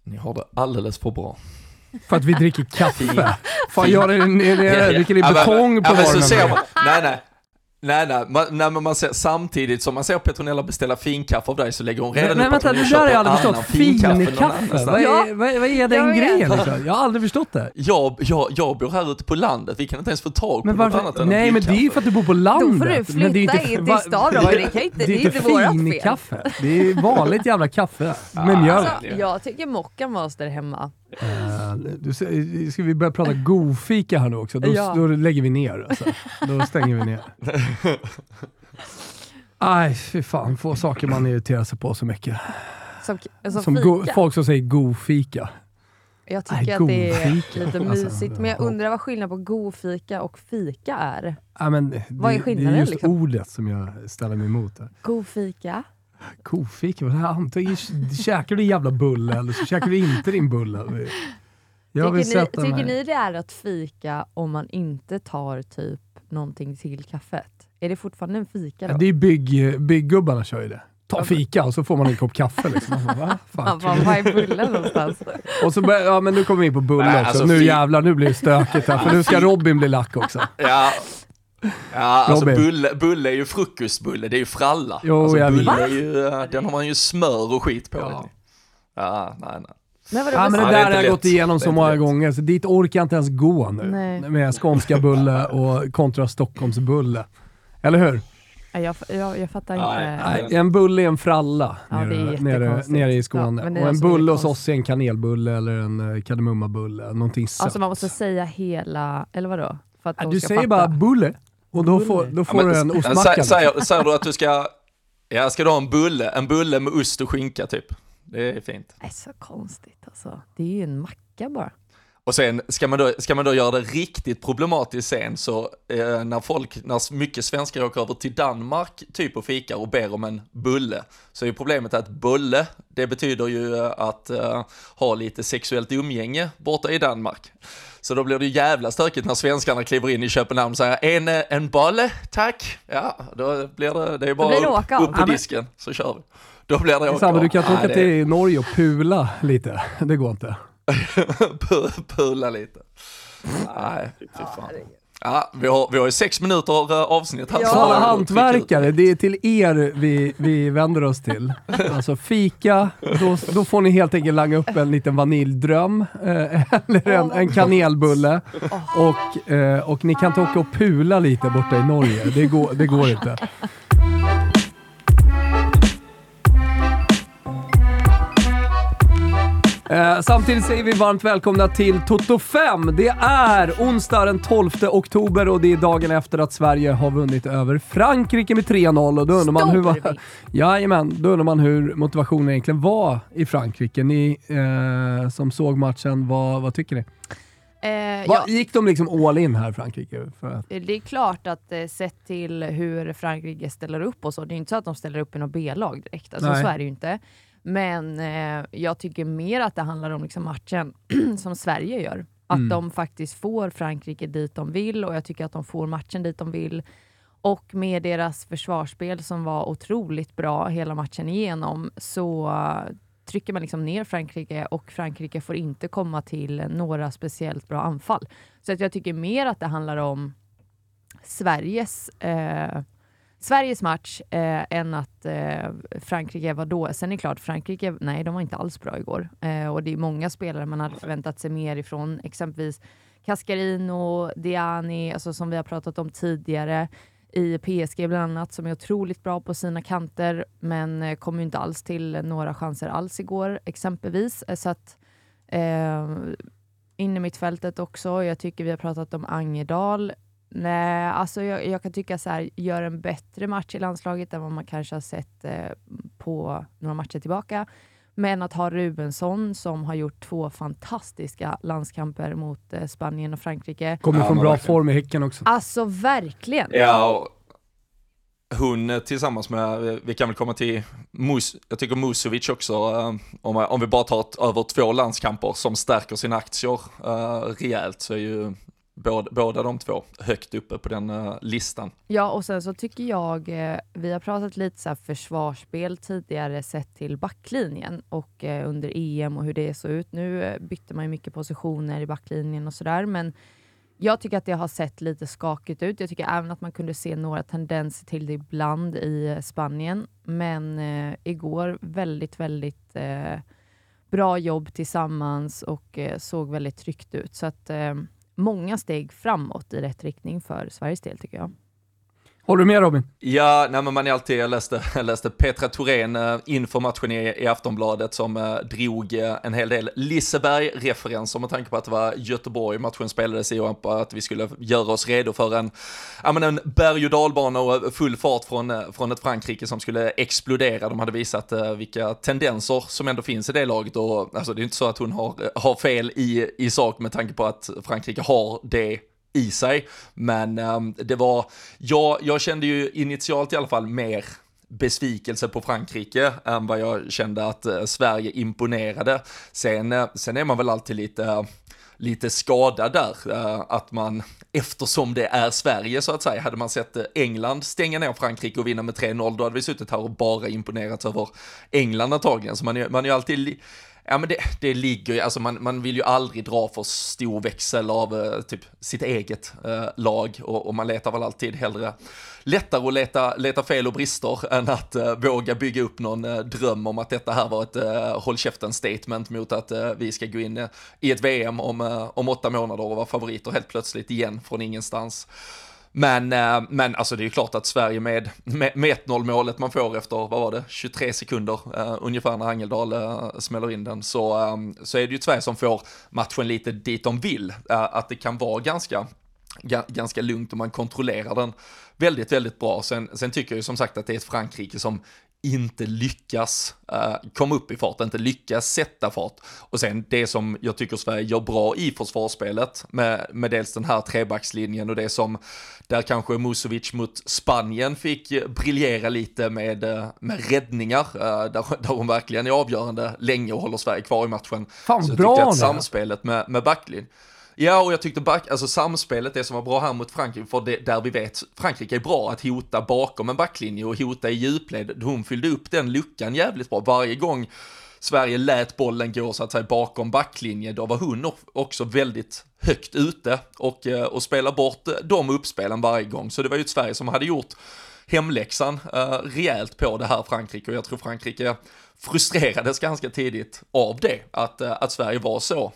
Ni har det alldeles för bra. För att vi dricker kaffe. Fan, jag dricker i betong på morgonen. Nej, men man ser, samtidigt som man ser Petronella beställa finkaffe av dig så lägger hon redan upp att hon det där har jag aldrig förstått. Finkaffe. Vad är den grejen? Liksom? Jag har aldrig förstått det. Jag bor här ute på landet. Vi kan inte ens få tag på något annat än nej, men det är ju för att du bor på landet. Då får du flytta in till stan. Det är inte vårat fel. Kaffe. Det är vanligt jävla kaffe med mjölk. Alltså, jag tycker Mocca Master hemma. Ska vi börja prata godfika här nu också? Då lägger vi ner. Alltså. Då stänger vi ner. Aj, fy fan. Få saker man irriterar sig på så mycket. Som folk som säger godfika. Jag tycker att det är lite mysigt. Men jag undrar vad skillnaden på godfika och fika är. Vad är skillnaden? Det är just liksom ordet som jag ställer mig emot. Godfika? Kofika? Antingen käkar du jävla bulle eller så käkar du inte din bulle. Tycker ni det är att fika om man inte tar typ någonting till kaffet? Är det fortfarande en fika då? Ja, det är bygggubbarna kör ju det. Ta fika och så får man en kopp kaffe liksom. Vad är bullen någonstans? Och så men nu kommer vi in på bulle också. Alltså, nu jävlar, nu blir det stökigt här. För nu ska Robin bli lack också. Ja, alltså bulle är ju frukostbulle, det är ju fralla. Jo, alltså, bulle är ju, den har man ju smör och skit på. Nej. Men det där har jag gått igenom så många gånger, så dit orkar jag inte ens gå nu. Nej. Med skånska bulle och kontra Stockholms bulle. Eller hur? Jag fattar inte. Nej, en bulle är en fralla nere i Skåne. Och en bulle hos oss är en kanelbulle eller en kardemummabulle. Någonting sött. Alltså man måste säga hela, eller vadå? För att du säger bara bulle. Och då får du en ostmacka. Säger du att du ska du ha en bulle med ost och skinka typ? Det är fint. Det är så konstigt alltså. Det är ju en macka bara. Och sen ska man då göra det riktigt problematiskt sen så när mycket svenskar åker över till Danmark typ och fikar och ber om en bulle, så är problemet att bulle, det betyder ju att ha lite sexuellt umgänge borta i Danmark. Så då blir det jävla stökigt när svenskarna kliver in i Köpenhamn och säger en bolle, tack. Ja, då blir det är bara upp på disken så kör vi. Då blir det Samma, du kan åka till Norge och pula lite. Det går inte. Pula lite. Nej, fy fan. Ja, vi har ju 6 minuter avsnitt här. Så alla hantverkare, det är till er vi vänder oss till. Alltså fika, då får ni helt enkelt langa upp en liten vaniljdröm eller en kanelbulle och ni kan ta åka och pula lite borta i Norge. Det går inte. Samtidigt säger vi varmt välkomna till Toto 5. Det är onsdag den 12 oktober och det är dagen efter att Sverige har vunnit över Frankrike med 3-0. Och då undrar man hur motivationen egentligen var i Frankrike. Ni som såg matchen, vad tycker ni? Gick de liksom all in här, Frankrike? Det är klart att sett till hur Frankrike ställer upp och så, det är inte så att de ställer upp i något B-lag direkt. Alltså, så är det ju inte. Men jag tycker mer att det handlar om liksom matchen som Sverige gör. Att de faktiskt får Frankrike dit de vill, och jag tycker att de får matchen dit de vill. Och med deras försvarsspel som var otroligt bra hela matchen igenom, så trycker man liksom ner Frankrike och Frankrike får inte komma till några speciellt bra anfall. Så att jag tycker mer att det handlar om Sveriges match än att Frankrike var då. Sen är det klart, Frankrike, nej, de var inte alls bra igår. Och det är många spelare man hade förväntat sig mer ifrån. Exempelvis Cascarino, Diani, alltså som vi har pratat om tidigare. I PSG bland annat, som är otroligt bra på sina kanter. Men kom ju inte alls till några chanser alls igår, exempelvis. Så att inne mittfältet också. Jag tycker vi har pratat om Angerdal. Nej, alltså jag kan tycka så här, gör en bättre match i landslaget än vad man kanske har sett på några matcher tillbaka. Men att ha Rubensson som har gjort 2 fantastiska landskamper mot Spanien och Frankrike. Kommer från bra form i Häcken också. Alltså verkligen. Ja, hon tillsammans med, vi kan väl komma till jag tycker Musovic också, om vi bara tar över 2 landskamper som stärker sina aktier rejält, så är ju båda de två högt uppe på den listan. Ja, och sen så tycker jag, vi har pratat lite så här försvarsspel tidigare sett till backlinjen och under EM och hur det såg ut. Nu bytte man ju mycket positioner i backlinjen och sådär, men jag tycker att det har sett lite skakigt ut. Jag tycker även att man kunde se några tendenser till det ibland i Spanien, men igår väldigt, väldigt bra jobb tillsammans och såg väldigt tryggt ut. Så att många steg framåt i rätt riktning för Sveriges del tycker jag. Håller du med, Robin? Ja, nej, men jag läste Petra Thorén inför matchen i Aftonbladet som drog en hel del Liseberg-referenser med tanke på att det var Göteborg matchen spelades i och att vi skulle göra oss redo för en berg- och dalbana och full fart från ett Frankrike som skulle explodera. De hade visat vilka tendenser som ändå finns i det laget och alltså, det är inte så att hon har fel i sak med tanke på att Frankrike har det i sig, men det var, jag kände ju initialt i alla fall mer besvikelse på Frankrike än vad jag kände att Sverige imponerade. Sen är man väl alltid lite skadad där, att man, eftersom det är Sverige så att säga, hade man sett England stänga ner Frankrike och vinna med 3-0, då hade vi suttit här och bara imponerats över England antagligen, så man är ju alltid. Ja, men det ligger ju, alltså man vill ju aldrig dra för stor växel av typ sitt eget lag och man letar väl alltid hellre lättare att leta fel och brister än att våga bygga upp någon dröm om att detta här var ett håll käften statement mot att vi ska gå in i ett VM om 8 månader och vara favoriter helt plötsligt igen från ingenstans. Men alltså det är ju klart att Sverige med 1-0 målet man får efter, vad var det, 23 sekunder ungefär när Angeldal smäller in den, så är det ju Sverige som får matchen lite dit de vill. Att det kan vara ganska lugnt och man kontrollerar den väldigt, väldigt bra. Sen tycker jag ju som sagt att det är ett Frankrike som inte lyckas komma upp i fart, inte lyckas sätta fart. Och sen det som jag tycker Sverige gör bra i försvarsspelet med dels den här trebackslinjen och det som där kanske Musovic mot Spanien fick briljera lite med räddningar där hon verkligen är avgörande länge och håller Sverige kvar i matchen. Fan, så jag bra tyckte att samspelet med backlinjen. Ja, och jag tyckte samspelet, det som var bra här mot Frankrike, för där vi vet Frankrike är bra att hota bakom en backlinje och hota i djupled. Hon fyllde upp den luckan jävligt bra. Varje gång Sverige lät bollen gå så att säga bakom backlinje, då var hon också väldigt högt ute och spela bort de uppspelen varje gång. Så det var ju ett Sverige som hade gjort hemläxan rejält på det här Frankrike, och jag tror Frankrike frustrerades ganska tidigt av det, att Sverige var så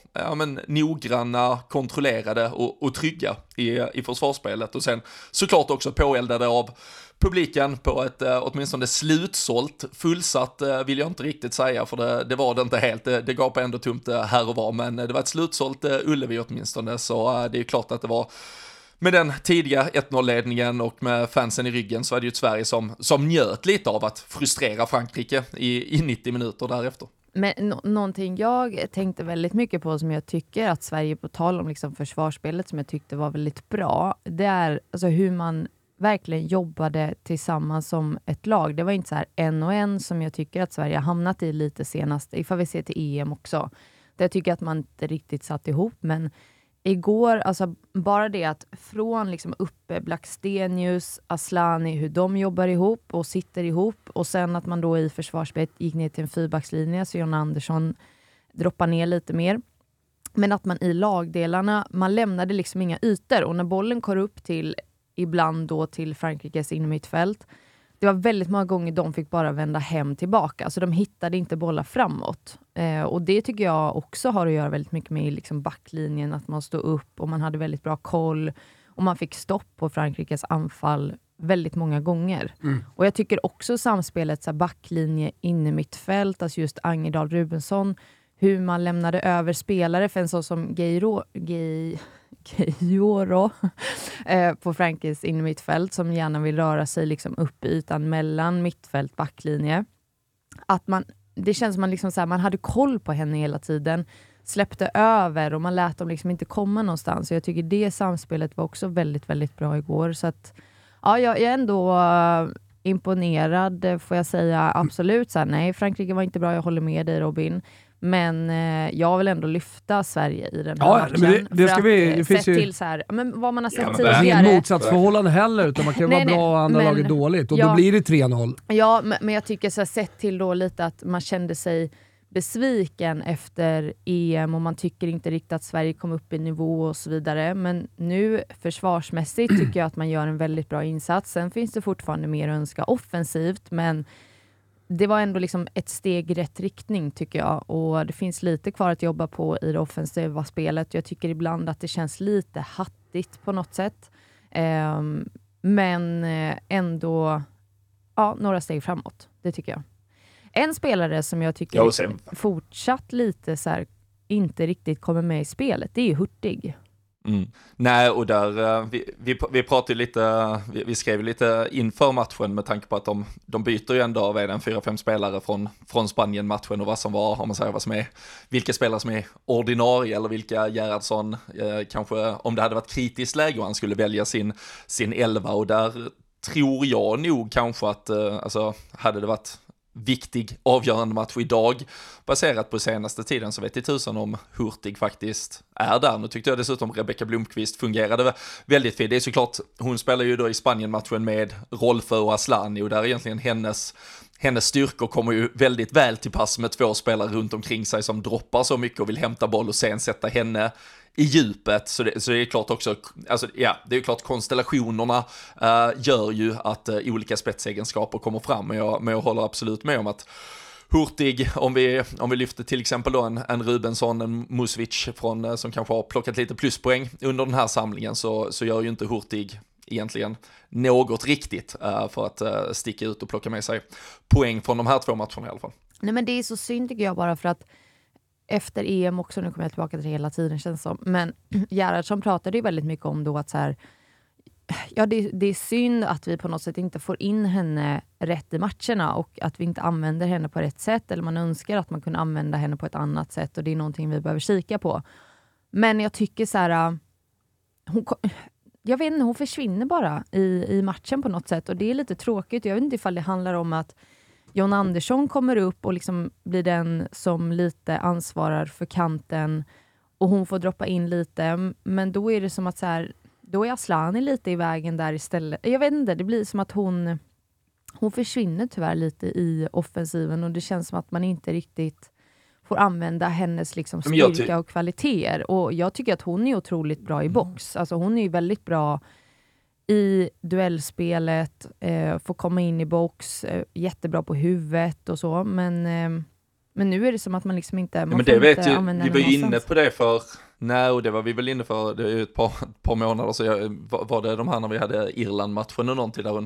noggranna, kontrollerade och trygga i försvarsspelet, och sen såklart också påeldade av publiken på ett åtminstone slutsålt, fullsatt vill jag inte riktigt säga, för det var det inte helt, det gav på ändå tomt här och var, men det var ett slutsålt Ullevi åtminstone, så det är klart att det var med den tidiga 1-0-ledningen och med fansen i ryggen, så är det ju ett Sverige som njöt lite av att frustrera Frankrike i 90 minuter därefter. Men någonting jag tänkte väldigt mycket på som jag tycker att Sverige, på tal om liksom försvarsspelet, som jag tyckte var väldigt bra, det är alltså hur man verkligen jobbade tillsammans som ett lag. Det var inte så här en och en som jag tycker att Sverige har hamnat i lite senast, ifall vi ser till EM också. Det jag tycker att man inte riktigt satt ihop, men igår, alltså bara det att från liksom uppe Blackstenius, Asllani, hur de jobbar ihop och sitter ihop, och sen att man då i försvarsspelet gick ner till en fyrbackslinje, så John Andersson droppar ner lite mer. Men att man i lagdelarna, man lämnade liksom inga ytor, och när bollen kom upp till, ibland då till Frankrikes innermittfält, det var väldigt många gånger de fick bara vända hem tillbaka. Alltså de hittade inte bollar framåt. Och det tycker jag också har att göra väldigt mycket med liksom backlinjen. Att man stod upp och man hade väldigt bra koll. Och man fick stopp på Frankrikes anfall väldigt många gånger. Och jag tycker också samspelet, så här backlinje, innermittfält, alltså just Angeldal, Rubensson, hur man lämnade över spelare för en sån som Geyoro på Frankrikes innermittfält, som gärna vill röra sig liksom upp i ytan mellan mittfält, backlinje. Att det känns som man liksom så här, man hade koll på henne hela tiden, släppte över och man lät dem liksom inte komma någonstans. Så jag tycker det samspelet var också väldigt, väldigt bra igår. Så att ja, jag är ändå imponerad, får jag säga, absolut. Så här, nej, Frankrike var inte bra, jag håller med dig, Robin. Men jag vill ändå lyfta Sverige i den här matchen. Men det ska det finns ju till så här, men vad man har sett det är tidigare. ingen motsatsförhållande heller, utan man kan vara bra och andra laget dåligt. Och då blir det 3-0. Ja, men jag tycker så här, sett till då lite att man kände sig besviken efter EM och man tycker inte riktigt att Sverige kom upp i nivå och så vidare. Men nu försvarsmässigt tycker jag att man gör en väldigt bra insats. Sen finns det fortfarande mer att önska offensivt, men det var ändå liksom ett steg i rätt riktning tycker jag. Och det finns lite kvar att jobba på i det offensiva spelet. Jag tycker ibland att det känns lite hattigt på något sätt. Men ändå några steg framåt. Det tycker jag. En spelare som jag tycker fortsatt lite så här, inte riktigt kommer med i spelet, det är ju Hurtig. Nej, och där vi pratade lite, vi skrev lite inför matchen med tanke på att de byter ju ändå av 4-5 spelare från Spanien-matchen och vad som var, om man säger vad som är, vilka spelare som är ordinarie eller vilka Gerhardsson kanske, om det hade varit kritiskt läge och han skulle välja sin 11, och där tror jag nog kanske att alltså hade det varit viktig avgörande match idag baserat på senaste tiden så vet jag tusan om Hurtig faktiskt är där. Nu tyckte jag dessutom Rebecka Blomqvist fungerade väldigt fint. Det är såklart, hon spelar ju då i Spanien-matchen med Rolfö och Aslani och där är egentligen hennes styrkor kommer ju väldigt väl till pass med två spelare runt omkring sig som droppar så mycket och vill hämta boll och sen sätta henne i djupet, så det är klart också, alltså ja, det är ju klart konstellationerna gör ju att olika spetsegenskaper kommer fram, men jag håller absolut med om att Hurtig, om vi lyfter till exempel då en Rubensson, en Musovic som kanske har plockat lite pluspoäng under den här samlingen, så gör ju inte Hurtig egentligen något riktigt för att sticka ut och plocka med sig poäng från de här två matcherna i alla fall. Nej, men det är så synd tycker jag, bara för att efter EM också, nu kommer jag tillbaka till det hela tiden känns som, men Gerhardsson pratade ju väldigt mycket om då att så här, ja det är synd att vi på något sätt inte får in henne rätt i matcherna och att vi inte använder henne på rätt sätt, eller man önskar att man kunde använda henne på ett annat sätt, och det är någonting vi behöver kika på. Men jag tycker så här, jag vet inte, hon försvinner bara i matchen på något sätt, och det är lite tråkigt. Jag vet inte ifall det handlar om att John Andersson kommer upp och liksom blir den som lite ansvarar för kanten och hon får droppa in lite, men då är det som att så här, då är Aslani lite i vägen där istället. Jag vet inte, det blir som att hon försvinner tyvärr lite i offensiven, och det känns som att man inte riktigt får använda hennes liksom styrka och kvaliteter, och jag tycker att hon är otroligt bra i box. Alltså hon är ju väldigt bra i duellspelet, får komma in i box, jättebra på huvudet och så, men nu är det som att man liksom inte, man men det vet ju, vi var ju inne på det och det var vi väl inne för, det är ju ett par månader så var det de här när vi hade Irland-matchen och någonting där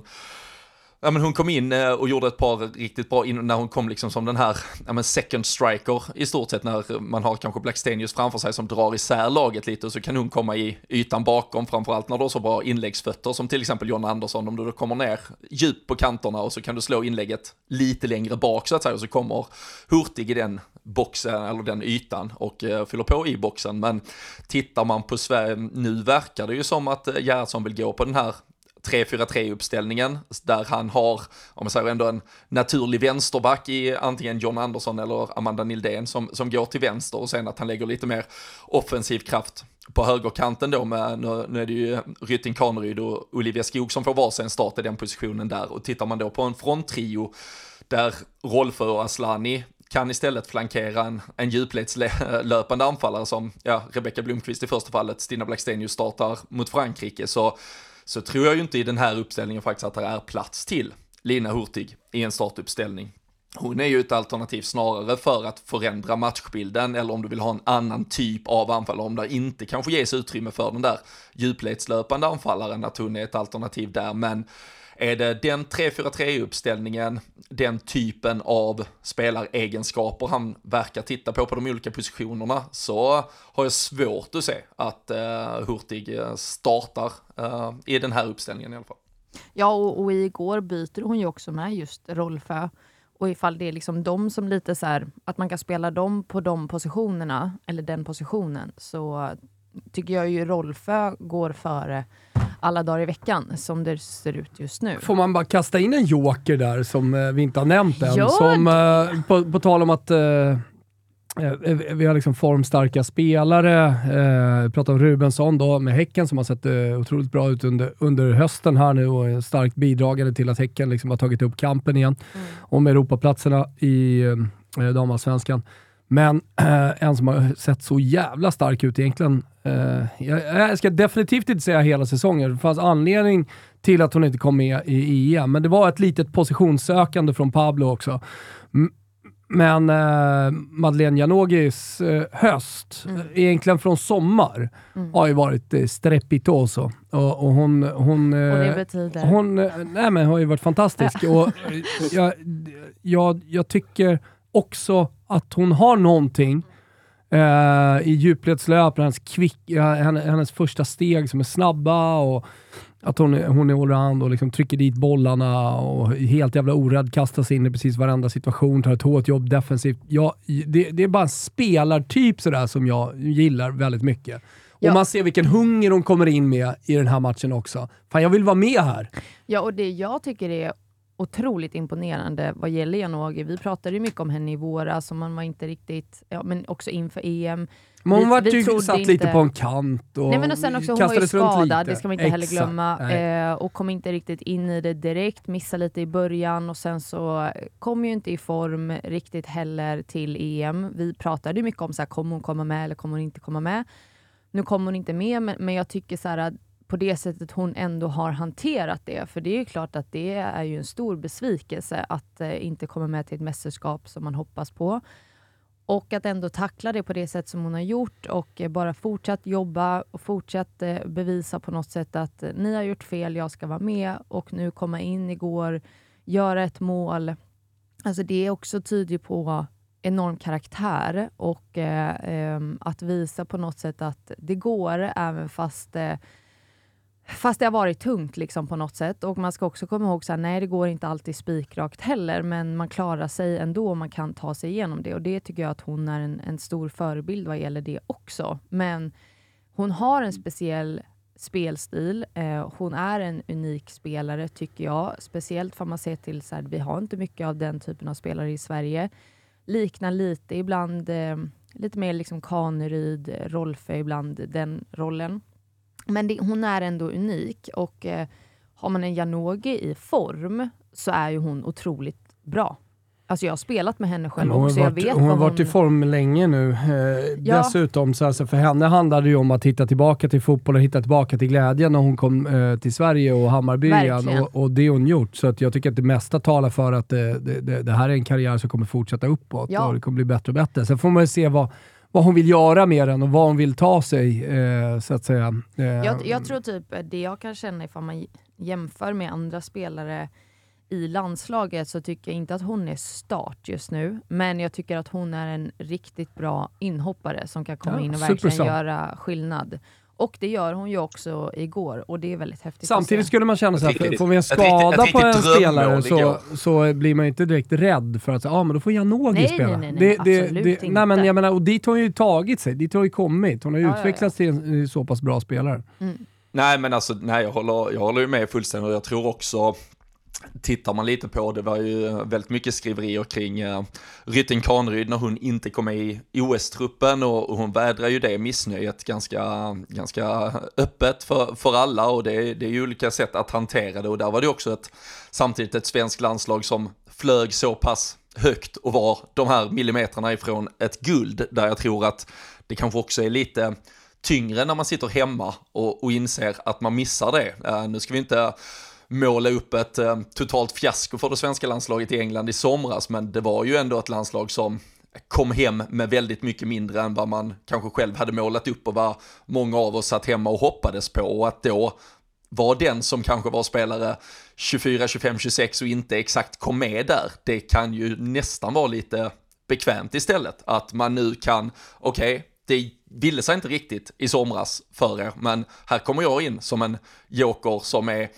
hon kom in och gjorde ett par riktigt bra när hon kom liksom som den här second striker i stort sett, när man har kanske Blackstenius framför sig som drar isär laget lite, och så kan hon komma i ytan bakom, framförallt när du har så bra inläggsfötter som till exempel John Andersson, om du då kommer ner djupt på kanterna och så kan du slå inlägget lite längre bak så att säga, och så kommer Hurtig i den boxen eller den ytan och fyller på i boxen. Men tittar man på Sverige nu verkar det ju som att Gerhardsson vill gå på den här 3-4-3-uppställningen där han har, om man säger, ändå en naturlig vänsterback i antingen John Andersson eller Amanda Nildén som går till vänster, och sen att han lägger lite mer offensiv kraft på högerkanten då med, nu är det ju Rytting Kaneryd och Olivia Skog som får varsin start i den positionen där, och tittar man då på en fronttrio där Rolfö och Aslani kan istället flankera en djupledslöpande anfallare som Rebecka Blomqvist i första fallet, Stina Blackstenius startar mot Frankrike, så tror jag ju inte i den här uppställningen faktiskt att det är plats till Lina Hurtig i en startuppställning. Hon är ju ett alternativ snarare för att förändra matchbilden, eller om du vill ha en annan typ av anfallare, om det inte kanske ges utrymme för den där djupledslöpande anfallaren, att hon är ett alternativ där. Men är det den 3-4-3-uppställningen, den typen av spelaregenskaper han verkar titta på de olika positionerna, så har jag svårt att se att Hurtig startar i den här uppställningen i alla fall. Ja, och igår byter hon ju också med just Rolfö. Och ifall det är liksom de som lite så här, att man kan spela dem på de positionerna, eller den positionen, så tycker jag ju Rolfö går före alla dagar i veckan som det ser ut just nu. Får man bara kasta in en joker där som vi inte har nämnt än? Som, på tal om att Vi har liksom formstarka spelare. Vi pratar om Rubensson då med Häcken som har sett otroligt bra ut under hösten här nu och är starkt bidragande till att Häcken liksom har tagit upp kampen igen om Europaplatserna i damallsvenskan. Men en som har sett så jävla stark ut egentligen. Jag ska definitivt inte säga hela säsongen. Det fanns anledning till att hon inte kom med i EM. Men det var ett litet positionssökande från Pablo också. Men Madeleine Janogis höst, egentligen från sommar, har ju varit strepitoso. Och hon och det betyder? Hon har ju varit fantastisk. Och jag tycker också att hon har någonting i djupledslöp, hennes första steg som är snabba och att hon är allround och liksom trycker dit bollarna och helt jävla orädd, kastar sig in i precis varenda situation, tar ett hårt jobb defensivt. Det är bara en spelartyp sådär som jag gillar väldigt mycket. Och man ser vilken hunger hon kommer in med i den här matchen också. Fan, jag vill vara med här. Ja, och det jag tycker är otroligt imponerande vad gäller Janogy. Vi pratade ju mycket om henne i våras som man var inte riktigt, men också inför EM. Men hon var satt lite på en kant och, och sen också, hon var ju skadad, det ska man inte heller glömma. Och kom inte riktigt in i det direkt, missade lite i början och sen så kom ju inte i form riktigt heller till EM. Vi pratade ju mycket om så här, kommer hon komma med eller kommer hon inte komma med? Nu kommer hon inte med, men jag tycker så här att på det sättet hon ändå har hanterat det. För det är ju klart att det är ju en stor besvikelse att inte komma med till ett mästerskap som man hoppas på. Och att ändå tackla det på det sätt som hon har gjort och bara fortsatt jobba och fortsatt bevisa på något sätt att ni har gjort fel, jag ska vara med och nu komma in igår, göra ett mål. Alltså det är också tydligt på enorm karaktär och att visa på något sätt att det går även fast det har varit tungt liksom på något sätt. Och man ska också komma ihåg att nej, det går inte alltid spikrakt heller, men man klarar sig ändå och man kan ta sig igenom det. Och det tycker jag att hon är en stor förebild vad gäller det också. Men hon har en speciell spelstil. Hon är en unik spelare tycker jag. Speciellt för man ser till så här, vi har inte mycket av den typen av spelare i Sverige. Liknar lite ibland, lite mer liksom Kaneryd, Rolfö ibland den rollen. Men hon är ändå unik och har man en Janogy i form så är ju hon otroligt bra. Alltså jag har spelat med henne själv också. Hon har varit i form länge nu. Dessutom så alltså för henne handlade det ju om att hitta tillbaka till fotboll och hitta tillbaka till glädjen när hon kom till Sverige och Hammarby igen. Och det har hon gjort. Så att jag tycker att det mesta talar för att det här är en karriär som kommer fortsätta uppåt. Och det kommer bli bättre och bättre. Sen får man ju se vad hon vill göra med den och vad hon vill ta sig, så att säga. Jag tror typ, det jag kan känna ifall man jämför med andra spelare i landslaget så tycker jag inte att hon är start just nu. Men jag tycker att hon är en riktigt bra inhoppare som kan komma in och verkligen göra skillnad. Och det gör hon ju också igår och det är väldigt häftigt. Samtidigt skulle man känna så här, får vi en skada på en spelare så blir man inte direkt rädd för att men då får Janogy spela. Nej, absolut inte. Nej, men jag menar, och dit har hon ju tagit sig, dit har ju kommit. Hon har utvecklats till en så pass bra spelare. Nej, men alltså, jag håller ju med fullständigt och jag tror också, tittar man lite på, det var ju väldigt mycket skriverier kring Rytting Kaneryd när hon inte kom med i OS-truppen och hon vädrar ju det missnöjet ganska öppet för alla och det är ju olika sätt att hantera det och där var det också samtidigt ett svenskt landslag som flög så pass högt och var de här millimeterna ifrån ett guld där jag tror att det kanske också är lite tyngre när man sitter hemma och inser att man missar det. Nu ska vi inte måla upp ett totalt fiasko för det svenska landslaget i England i somras, men det var ju ändå ett landslag som kom hem med väldigt mycket mindre än vad man kanske själv hade målat upp och vad många av oss satt hemma och hoppades på, och att då var den som kanske var spelare 24, 25, 26 och inte exakt kom med där, det kan ju nästan vara lite bekvämt istället, att man nu kan, det ville sig inte riktigt i somras för er, men här kommer jag in som en joker som är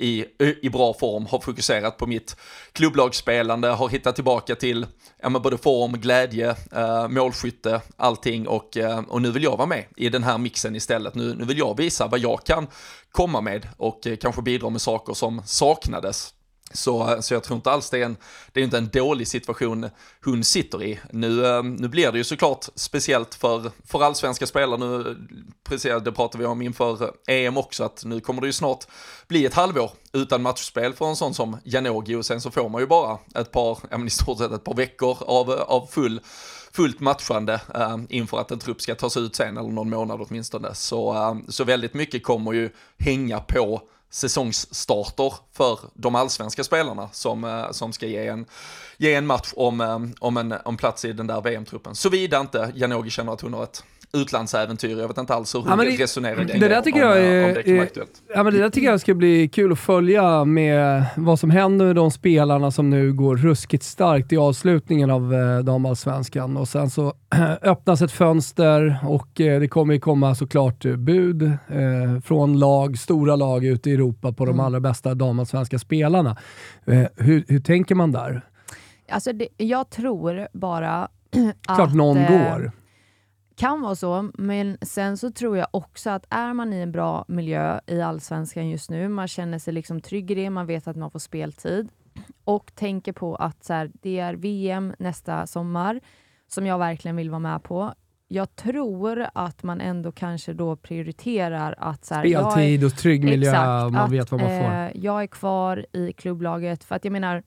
i bra form, har fokuserat på mitt klubblagsspelande, har hittat tillbaka till både form, glädje, målskytte, allting och nu vill jag vara med i den här mixen istället. Nu vill jag visa vad jag kan komma med och kanske bidra med saker som saknades Så jag tror inte alls det är inte en dålig situation hon sitter i. Nu blir det ju såklart speciellt för allsvenska spelare. Nu, precis det pratar vi om inför EM också, att nu kommer det ju snart bli ett halvår utan matchspel för en sån som Janogy, och sen så får man ju bara i stort sett ett par veckor av fullt matchande inför att en trupp ska tas ut sen, eller någon månad åtminstone. Så väldigt mycket kommer ju hänga på säsongsstarter för de allsvenska spelarna som ska ge en match om plats i den där VM-truppen. Såvida inte Janogy känner att hon har ett utlandsäventyr. Jag vet inte alls hur hon resonerar kring det där tycker jag om det kan vara aktuellt. Ja, men det där tycker jag ska bli kul att följa med vad som händer med de spelarna som nu går ruskigt starkt i avslutningen av damallsvenskan. Och sen så öppnas ett fönster och det kommer ju komma såklart bud från stora lag ute i Europa på de allra bästa damallsvenska spelarna. Hur tänker man där? Alltså jag tror bara klart någon går. Kan vara så, men sen så tror jag också att är man i en bra miljö i allsvenskan just nu, man känner sig liksom trygg i det, man vet att man får speltid och tänker på att så här, det är VM nästa sommar som jag verkligen vill vara med på. Jag tror att man ändå kanske då prioriterar att så här, speltid och trygg miljö, exakt, man vet vad man får. Jag är kvar i klubblaget, för att jag menar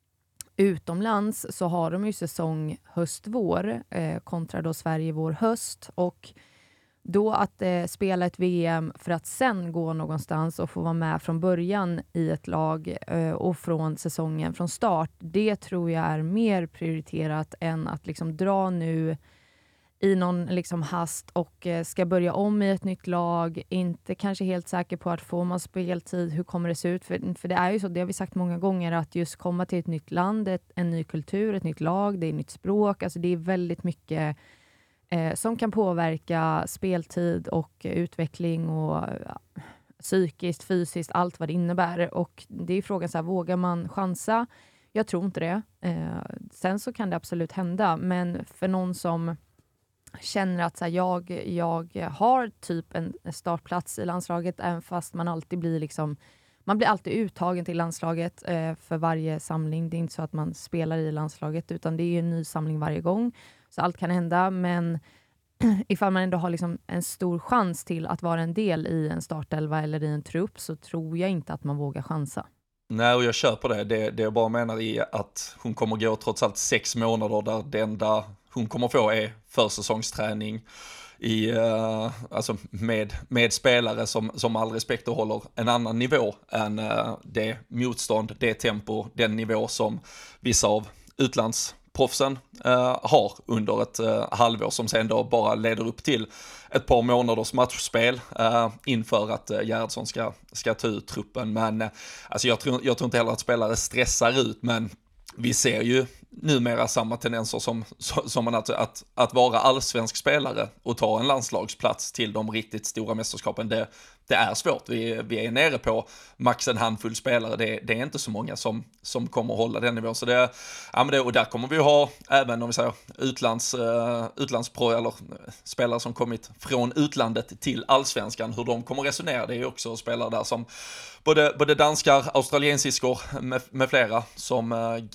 utomlands så har de ju säsong höst-vår kontra då Sverige vår-höst, och då att spela ett VM för att sen gå någonstans och få vara med från början i ett lag och från säsongen från start, det tror jag är mer prioriterat än att liksom dra nu i någon liksom hast och ska börja om i ett nytt lag, inte kanske helt säker på att får man speltid, hur kommer det se ut? För det är ju så, det har vi sagt många gånger, att just komma till ett nytt land, en ny kultur, ett nytt lag, det är ett nytt språk, alltså det är väldigt mycket som kan påverka speltid och utveckling och psykiskt, fysiskt, allt vad det innebär. Och det är frågan så här, vågar man chansa? Jag tror inte det. Sen så kan det absolut hända, men för någon som känner att så här, jag har typ en startplats i landslaget, även fast man alltid blir liksom, man blir alltid uttagen till landslaget för varje samling. Det är inte så att man spelar i landslaget, utan det är en ny samling varje gång. Så allt kan hända, men ifall man ändå har liksom en stor chans till att vara en del i en startelva eller i en trupp, så tror jag inte att man vågar chansa. Nej, och jag köper det. Det jag bara menar är att hon kommer gå trots allt 6 månader där det enda hon kommer få är försäsongsträning alltså med spelare som all respekt håller en annan nivå än det motstånd, det tempo, den nivå som vissa av utlandsproffsen har under ett halvår, som sen då bara leder upp till ett par månaders matchspel inför att Gerhardsson ska ta ut truppen. Men alltså jag tror inte heller att spelare stressar ut, men vi ser ju numera samma tendenser som man att vara allsvensk spelare och ta en landslagsplats till de riktigt stora mästerskapen. Det är svårt. Vi är nere på max en handfull spelare. Det är inte så många som kommer att hålla den nivån. Så och där kommer vi ha, även om vi säger utlandspro eller spelare som kommit från utlandet till allsvenskan, hur de kommer resonera. Det är ju också spelare där som både danskar, australiensiskor med flera som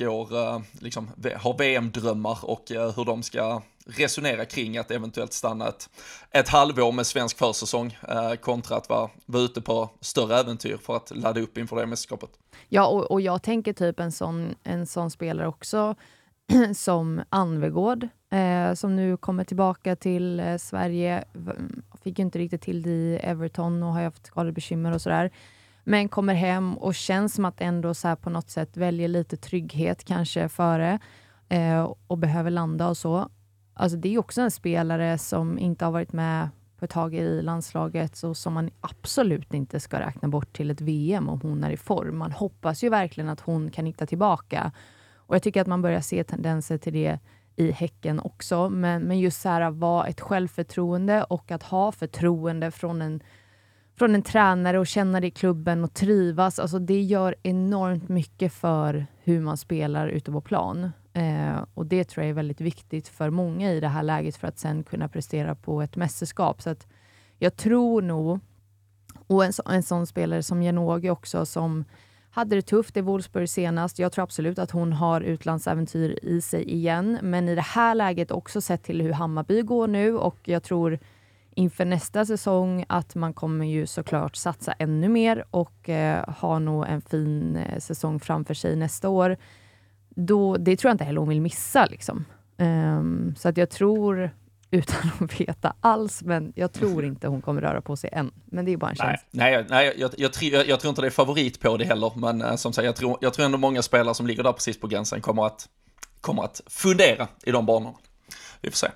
har VM-drömmar, och hur de ska resonera kring att eventuellt stanna ett halvår med svensk försäsong kontra att vara ute på större äventyr för att ladda upp inför det mästerskapet. Ja, och jag tänker typ en sån spelare också som Anvegård, som nu kommer tillbaka till Sverige. Fick ju inte riktigt till det i Everton och har haft skadebekymmer och sådär. Men kommer hem och känns som att ändå så här på något sätt väljer lite trygghet kanske före och behöver landa och så. Alltså det är också en spelare som inte har varit med på ett tag i landslaget, så som man absolut inte ska räkna bort till ett VM om hon är i form. Man hoppas ju verkligen att hon kan hitta tillbaka. Och jag tycker att man börjar se tendenser till det i Häcken också. Men just så här, vara ett självförtroende och att ha förtroende från en tränare och känna det i klubben och trivas. Alltså det gör enormt mycket för hur man spelar ute på plan. Och det tror jag är väldigt viktigt för många i det här läget för att sen kunna prestera på ett mästerskap. Så att jag tror nog, och en sån spelare som Janogy också, som hade det tufft i Wolfsburg senast. Jag tror absolut att hon har utlandsäventyr i sig igen. Men i det här läget också sett till hur Hammarby går nu. Och jag tror inför nästa säsong att man kommer ju såklart satsa ännu mer. Och ha nog en fin säsong framför sig nästa år. Det tror jag inte heller hon vill missa liksom. Så att jag tror, utan att veta alls, men jag tror inte hon kommer röra på sig än. Men det är bara en chans. Nej, jag tror inte det är favorit på det heller. Men som sagt, jag tror ändå många spelare som ligger där precis på gränsen kommer att fundera i de banorna. Vi får se.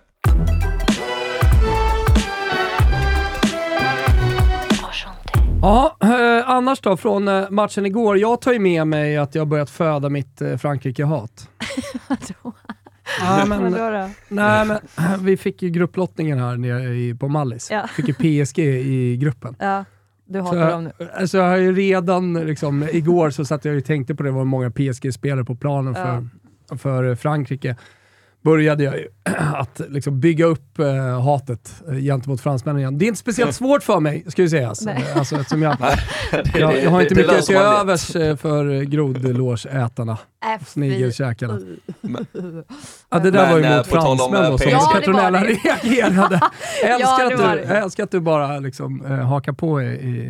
Ja, annars då från matchen igår. Jag tar ju med mig att jag börjat föda mitt Frankrike-hat. Ja, men vi fick ju grupplottningen här nere på Mallis. Ja. Fick ju PSG i gruppen. Ja, du hatar dem nu. Alltså jag har ju redan liksom, igår så satt jag och tänkte på det var många PSG-spelare på planen för Frankrike. Började jag att liksom bygga upp hatet gentemot fransmännen igen. Det är inte speciellt svårt för mig, ska jag säga. Alltså, eftersom jag har inte mycket att se övers för grodlårsätarna. Snigelkäkarna. Det där var ju mot fransmän då, som Petronella reagerade. Jag älskar att du bara liksom, hakar på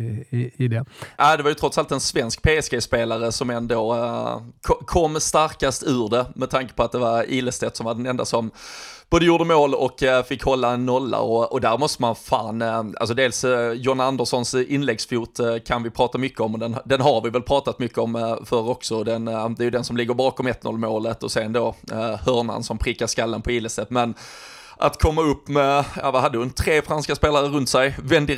i det. Ja, det var ju trots allt en svensk PSG-spelare som ändå kom starkast ur det, med tanke på att det var Ilestedt som var den enda som både gjorde mål och fick hålla en nolla, och där måste man fan, alltså dels John Anderssons inläggsfot kan vi prata mycket om, och den har vi väl pratat mycket om för också. Det är ju den som ligger bakom 1-0 målet, och sen då hörnan som prickar skallen på Ilestedt. Men att komma upp med, vad hade hon, 3 franska spelare runt sig, Wendy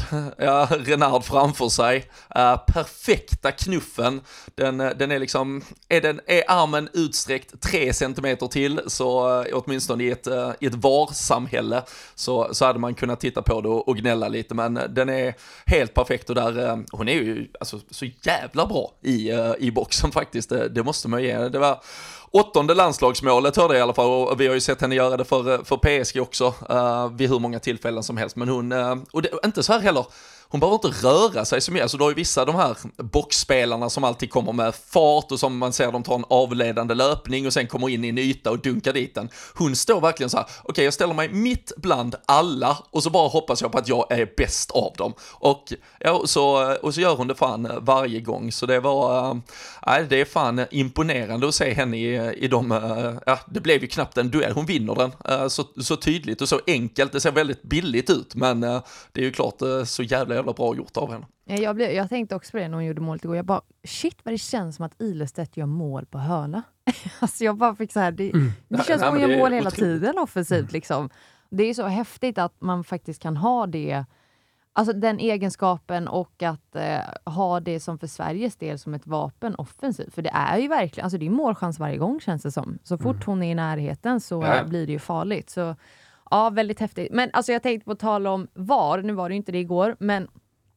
Renard framför sig, perfekta knuffen, den är liksom, är armen utsträckt 3 centimeter till, så åtminstone i ett VAR-samhälle så hade man kunnat titta på det och gnälla lite, men den är helt perfekt, och där, hon är ju alltså så jävla bra i boxen faktiskt, det måste man ge. Det var 8:e landslagsmålet, hörde jag i alla fall, och vi har ju sett henne göra det för PSG också vid hur många tillfällen som helst, men hon, och det är inte så här heller, hon behöver inte röra sig så mycket. Alltså, då har ju vissa de här boxspelarna som alltid kommer med fart och som man ser de tar en avledande löpning och sen kommer in i en yta och dunkar dit den. Hon står verkligen så här: okej, jag ställer mig mitt bland alla och så bara hoppas jag på att jag är bäst av dem. Och så gör hon det fan varje gång. Så det var, det är fan imponerande att se henne i de, det blev ju knappt en duell. Hon vinner den så tydligt och så enkelt. Det ser väldigt billigt ut, men det är ju klart så jävla bra gjort av henne. Jag tänkte också på det när hon gjorde målet igår. Jag bara, shit vad det känns som att Ilestedt gör mål på hörna. Alltså jag bara fick så här, det känns som att hon gör mål hela tiden offensivt liksom. Det är så häftigt att man faktiskt kan ha det, alltså den egenskapen, och att ha det som för Sveriges del som ett vapen offensivt. För det är ju verkligen, alltså det är målchans varje gång känns det som. Så fort hon är i närheten så blir det ju farligt. Så ja, väldigt häftigt. Men alltså jag tänkte på tal om VAR, nu var det inte det igår, men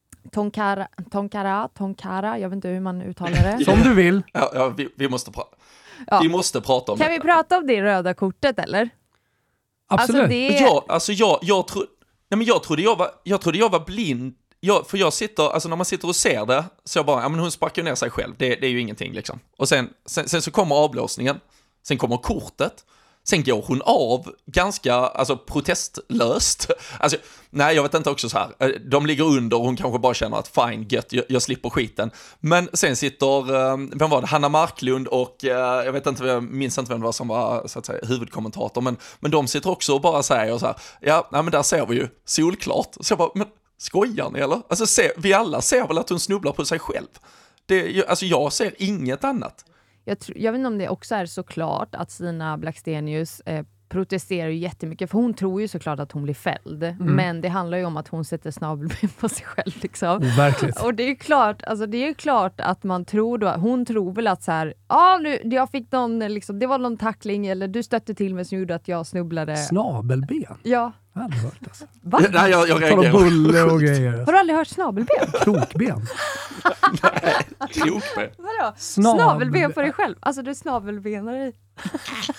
Tonkara, jag vet inte hur man uttalar det. Som du vill. Ja, vi måste prata om det. Kan vi prata om det röda kortet eller? Absolut. Alltså jag trodde jag var blind. För jag sitter, alltså när man sitter och ser det, så jag bara, men hon sparkar ner sig själv. Det är ju ingenting liksom. Och sen så kommer avblåsningen. Sen kommer kortet. Sen går hon av ganska protestlöst. Alltså, nej, jag vet inte, också så här. De ligger under och hon kanske bara känner att fine, gött, jag slipper skiten. Men sen sitter, vem var det? Hanna Marklund och jag minns inte vem det var som var så att säga huvudkommentator. Men de sitter också och bara säger så här, men där ser vi ju solklart. Så jag bara, men skojar ni eller? Alltså, vi alla ser väl att hon snubblar på sig själv. Jag ser inget annat. Jag vet inte om det också är såklart att Stina Blackstenius protesterar ju jättemycket, för hon tror ju såklart att hon blir fälld. Men det handlar ju om att hon sätter snabelben på sig själv liksom. Verkligen. Och det är ju klart att man tror då, hon tror väl att så här, jag fick någon liksom, det var någon tackling eller du stötte till mig som gjorde att jag snubblade. Snabelben? Ja. Jag har aldrig hört alltså. Va? Nej, jag reagerar. Bulle och grejer. Har du aldrig hört snabelben? Krokben. Nej, krokben. Vadå? Snabelben på dig själv. Alltså du snabelbenar i.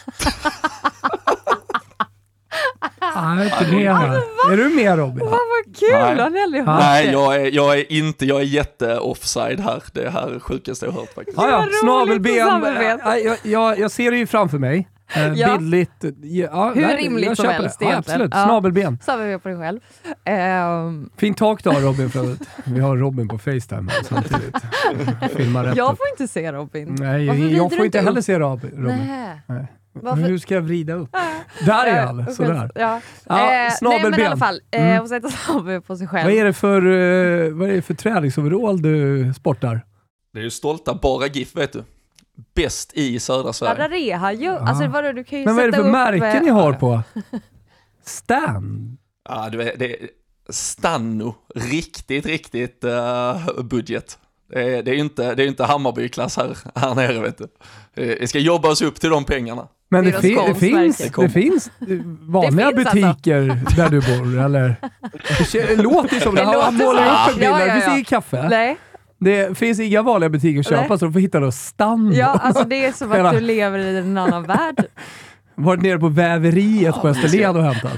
Nej, inte mer. Är du med, Robin? Kul, har ni aldrig hört Nej, det? jag är jätte offside här. Det här är sjukaste jag hört faktiskt. Ja, snabelben. Samarbete. Jag ser det ju framför mig. Ja. Bildligt. Hur rimligt som helst det. Ja, absolut, Ja. snabelben. Samarbete på dig själv. Fint tak då Robin. Vi har Robin på FaceTime här samtidigt. Filmar rätt Jag upp. får inte se Robin. Nej, Varför jag vrider får du inte upp? heller se Robin. Nej. Varför? Hur ska jag vrida upp? Där är han, sådär. Ja. Ja, snabelben. Nej, men i alla fall, och sätta snabel på sig själv. Vad är det för träningsoverall du sportar? Det är ju stolta bara GIF, vet du. Bäst i södra Ja, Sverige. där är han ju. Alltså, du kan ju Men vad är det sätta för upp, märken ni har på? Stan? Ja, det är Stanno. Riktigt budget. Det är ju inte Hammarby-klass här nere, vet du. Vi ska jobba oss upp till de pengarna. Men Det det finns vanliga Det finns butiker där du bor, eller? Det låter som det. Han målar upp en bild. Det finns inget kaffe. Nej. Det finns inga vanliga butiker att köpa, så du får hitta då Stanno. Ja, alltså det är som att du lever i en annan värld. Varit nere på väveriet på Österlen och hämtat.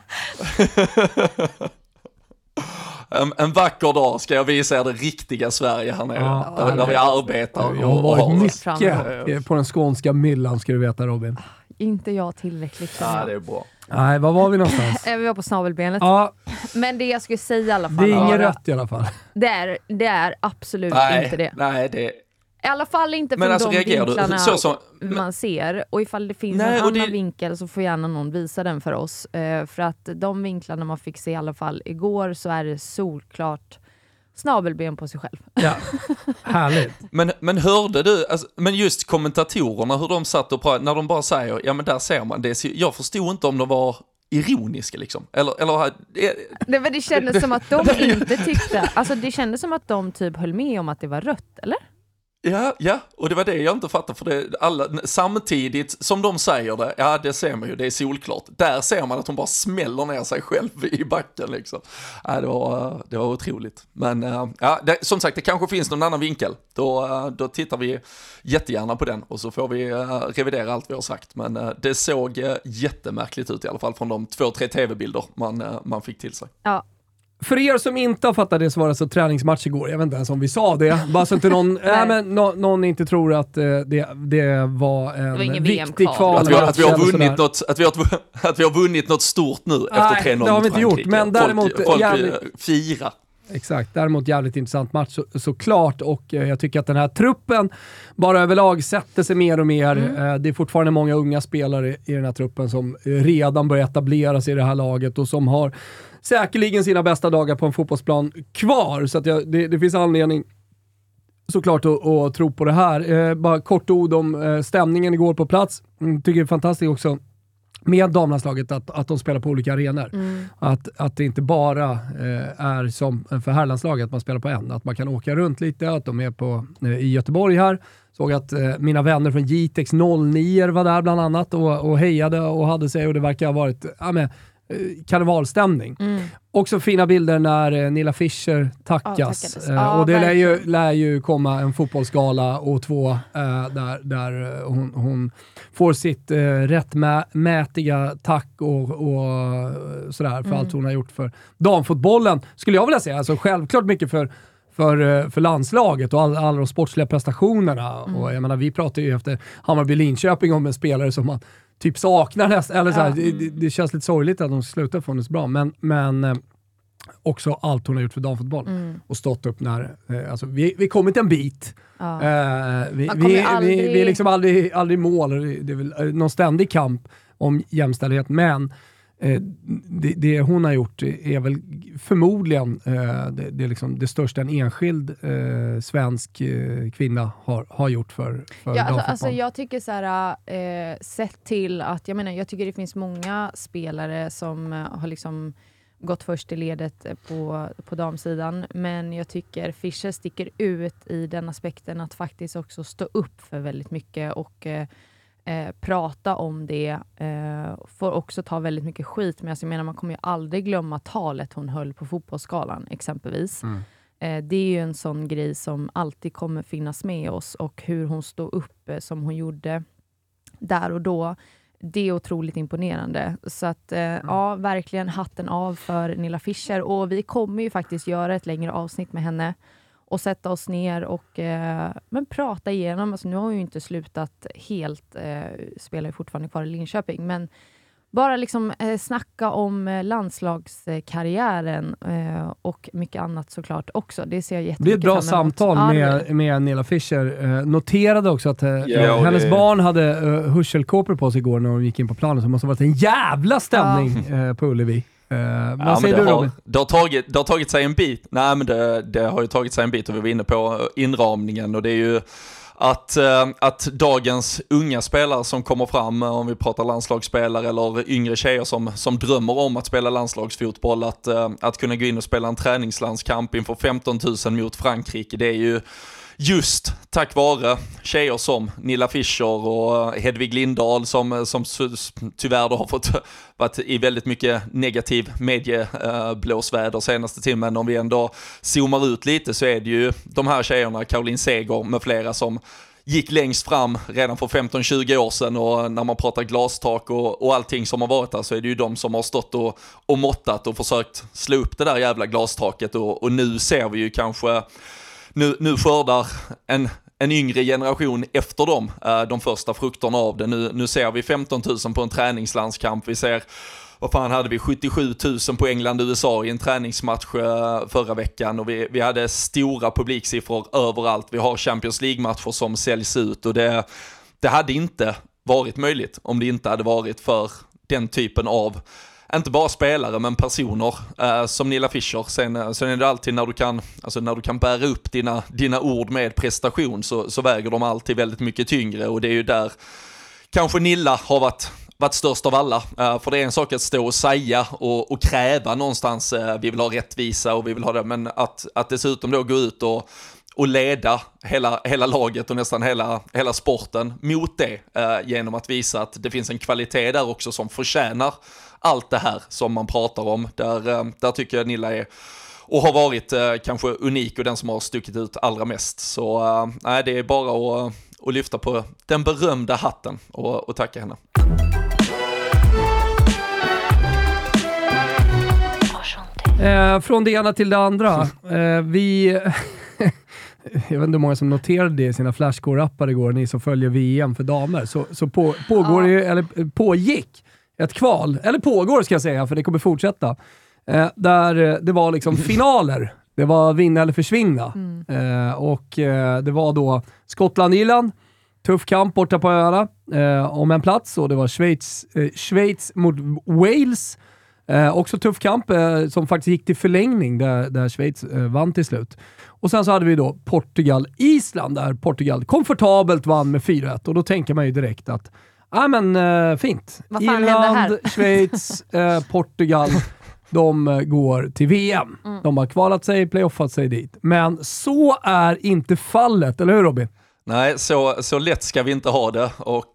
En vacker dag ska jag visa er det riktiga Sverige här nere. Ja, där vi arbetar. Jag har varit mycket mycket på den skånska myllan, ska du veta Robin. Inte jag tillräckligt. Ja, det är bra. Nej, var var vi någonstans? Vi var på snabelbenet. Ja, Men det jag skulle säga i alla fall. det är inget var- rött i alla fall. Det är absolut inte det. Nej, det I alla fall inte Men från alltså, de reagerar du vinklarna så som- man ser. Och ifall det finns Nej, en och annan det- vinkel så får gärna någon visa den för oss. För att de vinklarna man fick se i alla fall igår, så är det solklart snabelben på sig själv. Ja, härligt. Men hörde du, alltså, men just kommentatorerna, hur de satt och pratade, när de bara säger, ja men där ser man det. Jag förstod inte om de var ironiska liksom. Nej, men det kändes som att de inte tyckte, alltså det kändes som att de typ höll med om att det var rött, eller? Ja, och det var det jag inte fattade, för det, samtidigt som de säger det, ja det ser man ju, det är solklart. Där ser man att hon bara smäller ner sig själv i backen liksom. Ja, det var otroligt. Men ja, som sagt, det kanske finns någon annan vinkel. Då tittar vi jättegärna på den och så får vi revidera allt vi har sagt. Men det såg jättemärkligt ut i alla fall från de 2-3 tv-bilder man fick till sig. Ja. För er som inte har fattat det, så var det alltså träningsmatch igår. Jag vet inte ens om vi sa det. Bara så inte någon inte tror att det var en ingen viktig VM-kval. kval. Att vi har vunnit något stort nu efter 3-0 det har vi inte gjort, men däremot folk jävligt... fira. Exakt, däremot jävligt intressant match såklart, och jag tycker att den här truppen bara överlag sätter sig mer och mer. Det är fortfarande många unga spelare i den här truppen som redan börjar etablera sig i det här laget och som har säkerligen sina bästa dagar på en fotbollsplan kvar, så att det finns anledning såklart att tro på det här. Bara kort ord om stämningen igår på plats. Tycker det är fantastiskt också med damlandslaget att de spelar på olika arenor. Att det inte bara är som för herrlandslaget att man spelar på en. Att man kan åka runt lite, att de är i Göteborg här. Såg att mina vänner från Jitex 09 var där bland annat och hejade och hade sig, och det verkar ha varit karnevalstämning. Också fina bilder när Nilla Fischer tackas. Och det lär ju komma en fotbollsgala och 2 där hon får sitt rättmätiga tack och sådär för allt hon har gjort för damfotbollen, skulle jag vilja säga. Alltså självklart mycket för landslaget och alla de sportsliga prestationerna. Och jag menar, vi pratar ju efter Hammarby Linköping om en spelare som man typ saknar nästan, eller så här, det känns lite sorgligt att de slutar få det så bra, men också allt hon har gjort för damfotboll och stått upp när alltså vi kommit en bit. Vi är liksom aldrig mål, det är väl någon ständig kamp om jämställdhet, men det hon har gjort är väl förmodligen det är liksom det största en enskild svensk kvinna har gjort för alltså jag tycker så här, sett till att, jag tycker det finns många spelare som har liksom gått först i ledet på damsidan, men jag tycker Fischer sticker ut i den aspekten att faktiskt också stå upp för väldigt mycket och prata om det, får också ta väldigt mycket skit, men jag menar, man kommer ju aldrig glömma talet hon höll på fotbollsskalan exempelvis. Det är ju en sån grej som alltid kommer finnas med oss, och hur hon stod upp som hon gjorde där och då. det är otroligt imponerande. Så att ja, verkligen hatten av för Nilla Fischer. Och vi kommer ju faktiskt göra ett längre avsnitt med henne och sätta oss ner och men prata igenom. Alltså, nu har hon ju inte slutat helt, spelar ju fortfarande kvar i Linköping, men bara liksom snacka om landslagskarriären och mycket annat såklart också. Det ser jag jättemycket fram emot. Det är ett bra samtal med Nilla Fischer. Noterade också att hennes barn hade hörselkåpor på sig igår när de gick in på planen, så det måste ha varit en jävla stämning på Ullevi. Vad säger du, Robin? Det har tagit sig en bit. Nej, men det har ju tagit sig en bit, och vi var inne på inramningen, och det är ju att dagens unga spelare som kommer fram, om vi pratar landslagsspelare eller yngre tjejer som drömmer om att spela landslagsfotboll, att kunna gå in och spela en träningslandskamp inför 15 000 mot Frankrike, det är ju just tack vare tjejer som Nilla Fischer och Hedvig Lindahl som tyvärr då har fått varit i väldigt mycket negativ medieblåsväder senaste timmen. Om vi ändå zoomar ut lite, så är det ju de här tjejerna, Caroline Seger med flera, som gick längst fram redan för 15-20 år sedan, och när man pratar glastak och allting som har varit där, så är det ju de som har stått och måttat och försökt slå upp det där jävla glastaket, och nu ser vi ju kanske nu skördar en yngre generation efter dem de första frukterna av det. Nu ser vi 15 000 på en träningslandskamp. Vi ser, vad fan hade vi, 77 000 på England-USA i en träningsmatch förra veckan, och vi hade stora publiksiffror överallt. Vi har Champions League-matcher som säljs ut, och det hade inte varit möjligt om det inte hade varit för den typen av, inte bara spelare men personer som Nilla Fischer. Sen är det alltid när du kan bära upp dina ord med prestation, så väger de alltid väldigt mycket tyngre, och det är ju där kanske Nilla har varit störst av alla. För det är en sak att stå och säga och kräva någonstans, vi vill ha rättvisa och vi vill ha det, men att dessutom då gå ut och leda hela laget och nästan hela sporten mot det, genom att visa att det finns en kvalitet där också som förtjänar allt det här som man pratar om. Där tycker jag Nilla är och har varit kanske unik och den som har stuckit ut allra mest. Så det är bara att lyfta på den berömda hatten och tacka henne. Från det ena till det andra. Jag vet inte hur många som noterade det i sina flashscore-appar igår, ni som följer VM för damer. Så pågår det, eller pågick ett kval, eller pågår ska jag säga, för det kommer fortsätta. Där det var liksom finaler. Det var vinna eller försvinna. Och det var då Skottland-Irland, tuff kamp borta på öarna om en plats, och det var Schweiz mot Wales. Också tuff kamp som faktiskt gick till förlängning där Schweiz vann till slut. Och sen så hade vi då Portugal-Island, där Portugal komfortabelt vann med 4-1, och då tänker man ju direkt att fint. Irland, Schweiz, Portugal, de går till VM. De har kvalat sig, playoffat sig dit. Men så är inte fallet, eller hur Robin? Nej, så lätt ska vi inte ha det, och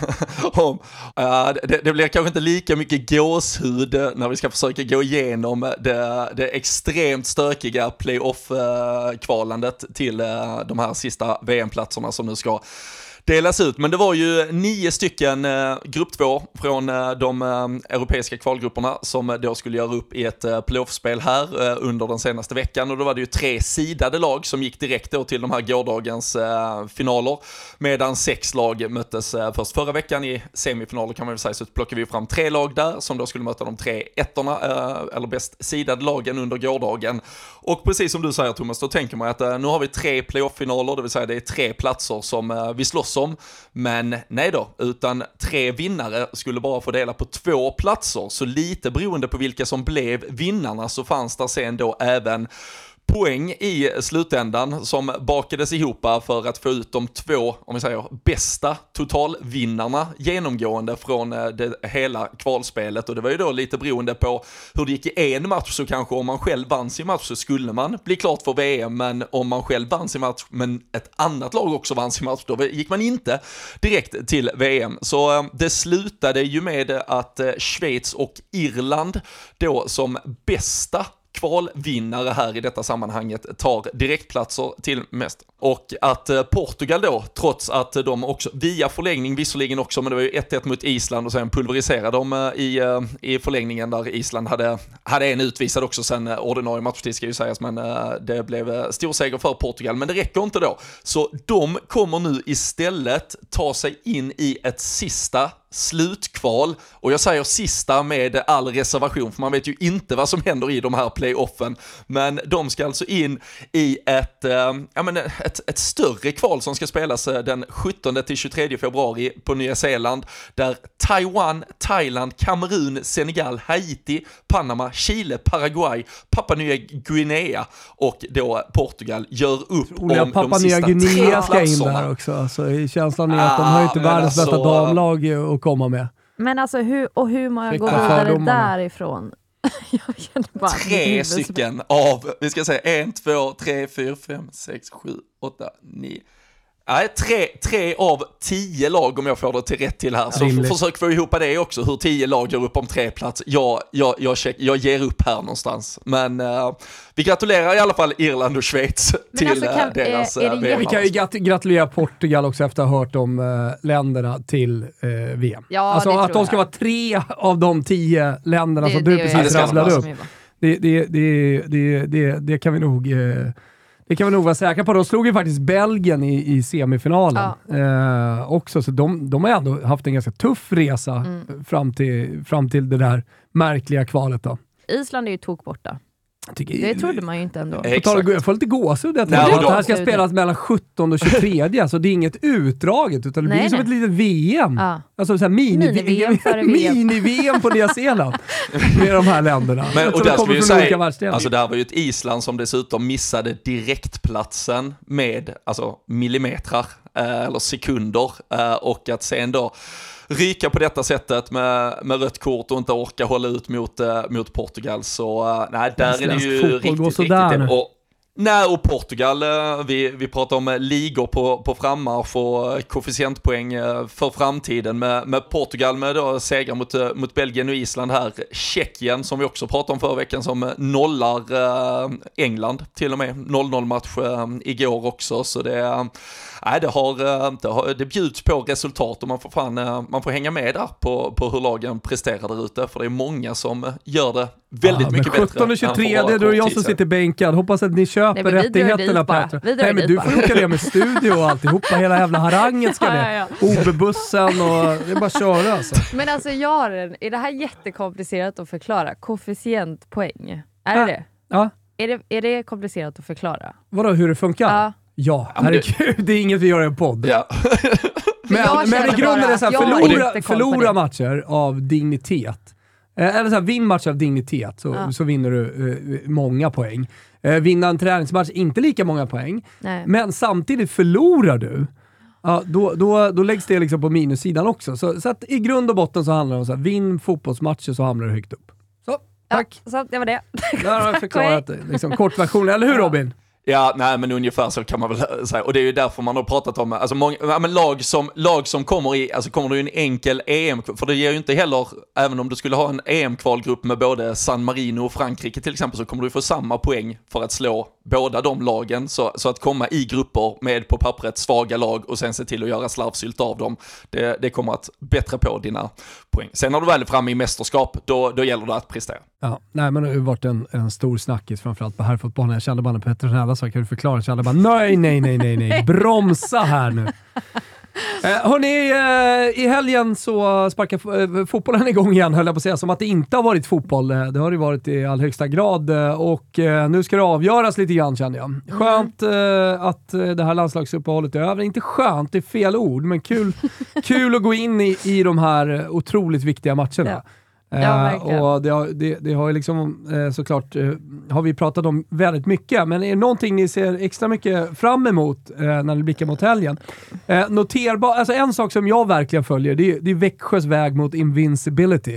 det blir kanske inte lika mycket gåshud när vi ska försöka gå igenom det extremt stökiga playoff-kvalandet till de här sista VM-platserna som nu ska delas ut. Men det var ju 9 stycken grupp 2 från de europeiska kvalgrupperna som då skulle göra upp i ett playoffspel här under den senaste veckan, och då var det ju 3 sidade lag som gick direkt då till de här gårdagens finaler, medan 6 lag möttes först förra veckan i semifinaler, kan man väl säga. Så plockade vi fram 3 lag där som då skulle möta de 3 ettorna eller bäst sidade lagen under gårdagen. Och precis som du säger, Thomas, då tänker man att nu har vi 3 playoff-finaler, det vill säga det är 3 platser som vi slåss om. Men nej då, utan 3 vinnare skulle bara få dela på 2 platser. Så lite beroende på vilka som blev vinnarna, så fanns det sen då även poäng i slutändan som bakades ihop för att få ut de 2, om vi säger, bästa totalvinnarna genomgående från det hela kvalspelet. Och det var ju då lite beroende på hur det gick i en match, så kanske om man själv vann sin match så skulle man bli klart för VM, men om man själv vann sin match men ett annat lag också vann sin match, då gick man inte direkt till VM. Så det slutade ju med att Schweiz och Irland då som bästa kvalvinnare här i detta sammanhanget tar direktplatser till Och att Portugal då, trots att de också via förlängning, visserligen också, men det var ju 1-1 mot Island och sen pulveriserade de i förlängningen där Island hade en utvisad också sen ordinarie matchtid ska ju sägas, men det blev stor seger för Portugal, men det räcker inte då. Så de kommer nu istället ta sig in i ett sista slutkval, och jag säger sista med all reservation för man vet ju inte vad som händer i de här playoffen, men de ska alltså in i ett större kval som ska spelas den 17-23 februari på Nya Zeeland, där Taiwan, Thailand, Kamerun, Senegal, Haiti, Panama, Chile, Paraguay, Papua Nya Guinea och då Portugal gör upp om de sista 3 Guinea ska in platserna. där också. Alltså, känslan är att de har ju inte världens bästa damlag att komma med. Men alltså hur många går vidare därifrån? Jag känner bara 3 stycken av, vi ska säga 1, 2, 3, 4, 5, 6, 7, 8, 9. Nej, 3 av 10 lag om jag får det till rätt till här. Så försök få ihop det också, hur 10 lag gör upp om 3 plats. Jag ger upp här någonstans. Men vi gratulerar i alla fall Irland och Schweiz till deras VM. Vi kan ju gratulera Portugal också efter att ha hört om länderna till VM. Ja, alltså att de ska vara 3 av de 10 länderna som du precis rabblade upp. Det kan vi nog... Det kan vi nog vara säkra på. De slog ju faktiskt Belgien i semifinalen också. Så de har ändå haft en ganska tuff resa fram till det där märkliga kvalet då. Island är ju tok borta. Det trodde man ju inte ändå. Jag får lite gåshud att det här ska spelas mellan 17 och 23. Så det är inget utdraget utan det blir som ett litet VM. Alltså så här mini-VM på Nya Zeeland med de här länderna. Men, och där ska vi ju säga, alltså det här var ju ett Island som dessutom missade direktplatsen med millimetrar eller sekunder och att sen då ryka på detta sättet med rött kort och inte orka hålla ut mot Portugal, så nej, där är det ju riktigt. Och Portugal, vi pratar om ligor på frammarsch och koefficientpoäng för framtiden med Portugal med då seger mot Belgien och Island här. Tjeckien som vi också pratade om förra veckan som nollar England till och med. 0-0 match igår också, så det bjuds på resultat och man får hänga med där på hur lagen presterar där ute, för det är många som gör det väldigt mycket bättre. 17-23, det är då jag som sitter bänkad. Hoppas att ni köper rättigheterna, Petra. Nej, men du får åka det med studio och alltihopa. Hela jävla harangen ska det. OB-bussen och det är bara att köra alltså. Men alltså är det här jättekomplicerat att förklara? Koefficientpoäng. Är det? Ja. Är det komplicerat att förklara? Vadå, hur det funkar? Ja, herregud, det är inget vi gör i en podd. Ja. men i grunden är det så här, förlora matcher av dignitet. Eller så här, vinn matcher av dignitet så vinner du många poäng. Vinna en träningsmatch, inte lika många poäng. Nej. Men samtidigt förlorar du, då läggs det liksom på minussidan också. Så att i grund och botten så handlar det om så här, vinn fotbollsmatcher så hamnar du högt upp. Så, tack. Ja, så det var det. Där har jag förklarat liksom, kortversion. Eller hur, Robin? Ja, nej, men ungefär så kan man väl säga. Och det är ju därför man har pratat om lag som kommer i, alltså kommer det ju en enkel EM, för det ger ju inte heller, även om du skulle ha en EM-kvalgrupp med både San Marino och Frankrike till exempel, så kommer du få samma poäng för att slå båda de lagen. Så att komma i grupper med på pappret svaga lag och sen se till att göra slarvsylt av dem, det kommer att bättra på dina poäng. Sen när du väl är framme i mästerskap, då gäller det att prestera. Ja, nej, men det har ju varit en stor snackis framförallt på herrfotbollen. Jag kände bara när Petter Snälla så kan du förklara. Jag kände bara nej. Bromsa här nu. Hörrni, i helgen så sparkar fotbollen igång igen, höll jag på att säga. Som att det inte har varit fotboll. Det har det varit i all högsta grad. Och nu ska det avgöras lite grann, känner jag. Skönt att det här landslagsuppehållet är över. Inte skönt, det är fel ord. Men kul att gå in i de här otroligt viktiga matcherna. Ja. Och det har ju liksom såklart har vi pratat om väldigt mycket, men är det någonting ni ser extra mycket fram emot när ni blickar mot helgen? Noterbar, alltså en sak som jag verkligen följer, det är Växjös väg mot invincibility.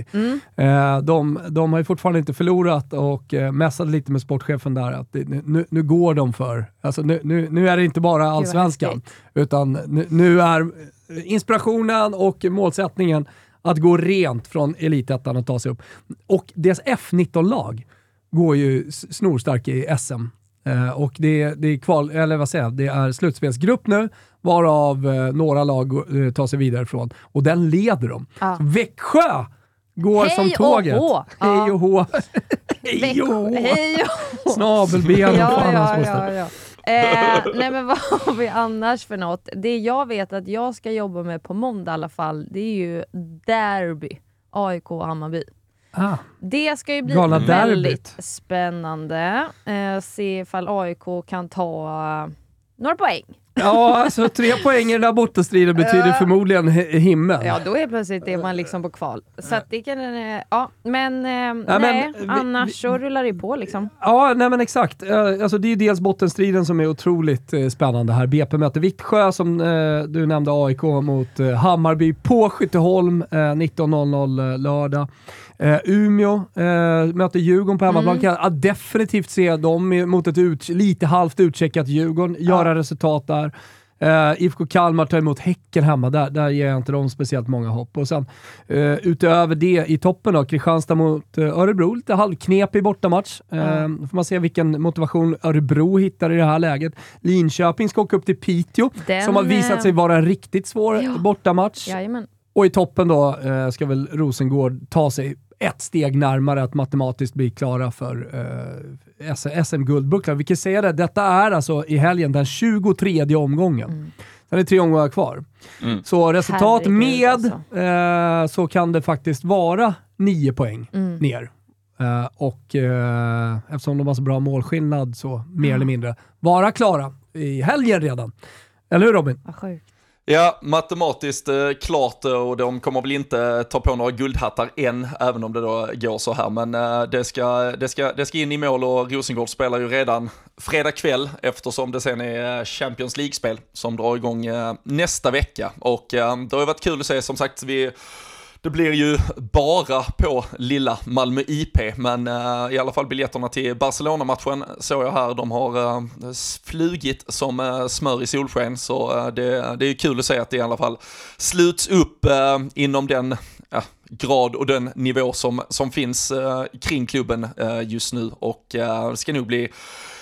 De har ju fortfarande inte förlorat och mässade lite med sportchefen där att nu går de för, alltså nu är det inte bara allsvenskan, utan nu är inspirationen och målsättningen att gå rent från elitettan och ta sig upp. Och deras F19-lag går ju snorstark i SM. Och det är kval, eller vad säger jag, det är slutspelsgrupp nu, varav några lag tar sig vidare ifrån. Och den leder de. Så Växjö går som tåget. Hej och hå. Hej och hå. Snabelben och ja. Nej, men vad har vi annars för något? Det jag vet att jag ska jobba med på måndag i alla fall, det är ju derby. AIK och Hammarby. Det ska ju bli väldigt spännande. Se ifall AIK kan ta några poäng. Ja, alltså 3 poäng i den där bortastriden betyder förmodligen himmel. Ja, då är plötsligt det man liksom på kval. Så att det kan... annars så rullar det på liksom. Ja, nej men exakt. Alltså det är ju dels bottenstriden som är otroligt spännande här. BP möter Vittsjö som du nämnde, AIK mot Hammarby på Skytteholm 19.00 lördag. Umeå möter Djurgården på hemmaplan. Kan definitivt se dem mot ett lite halvt utcheckat Djurgården göra resultat där. IFK Kalmar tar emot Häcken hemma. Där ger jag inte dem speciellt många hopp. Och sen utöver det i toppen då, Kristianstad mot Örebro. Lite halvknepig bortamatch. Får man se vilken motivation Örebro hittar i det här läget. Linköping ska åka upp till Piteå som har visat sig vara en riktigt svår bortamatch. Jajamän. Och i toppen då ska väl Rosengård ta sig ett steg närmare att matematiskt bli klara för SM-guldbucklar. Vi kan säga det, detta är alltså i helgen den 23:e omgången. Sen är 3 omgångar kvar. Så resultat så kan det faktiskt vara 9 poäng ner. Och eftersom de har så bra målskillnad så mer eller mindre vara klara i helgen redan. Eller hur, Robin? Vad sjukt. Ja, matematiskt klart, och de kommer väl inte ta på några guldhattar än, även om det då går så här. Men det ska in i mål, och Rosengård spelar ju redan fredag kväll, eftersom det sen är Champions League-spel som drar igång nästa vecka. Och det har ju varit kul att se, som sagt, det blir ju bara på lilla Malmö IP, men i alla fall biljetterna till Barcelona-matchen såg jag här, de har flugit som smör i solsken, så det är ju kul att se att det i alla fall sluts upp inom den grad och den nivå som finns kring klubben just nu, och det ska nog bli